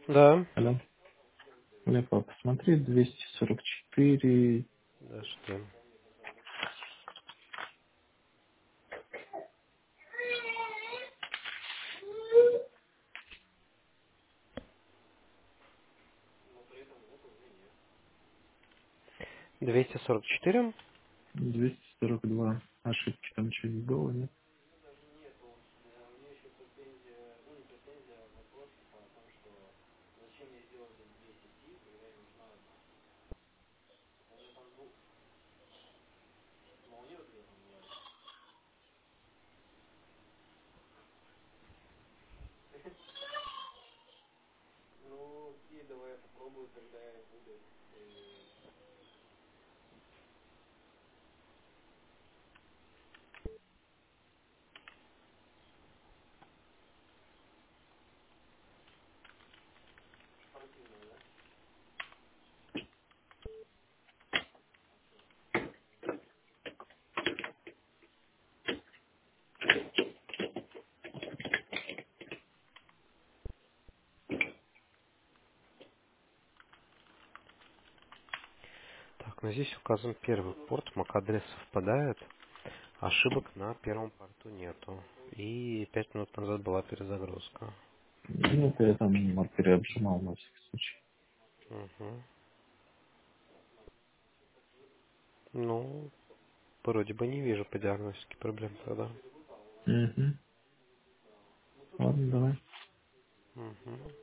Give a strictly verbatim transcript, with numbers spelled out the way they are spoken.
Да. Алло. Лепа, посмотри, двести сорок четыре. Да что? двести сорок четыре. двести сорок два. Ошибки там ничего не было, нет? Так, ну здесь указан первый порт, MAC-адрес совпадает, ошибок на первом порту нету. И пять минут назад была перезагрузка. Ну, это я там маркеры обжимал на всякий случай. Угу. Ну, вроде бы не вижу по диагностике проблем тогда. Угу. Ладно, давай. Угу.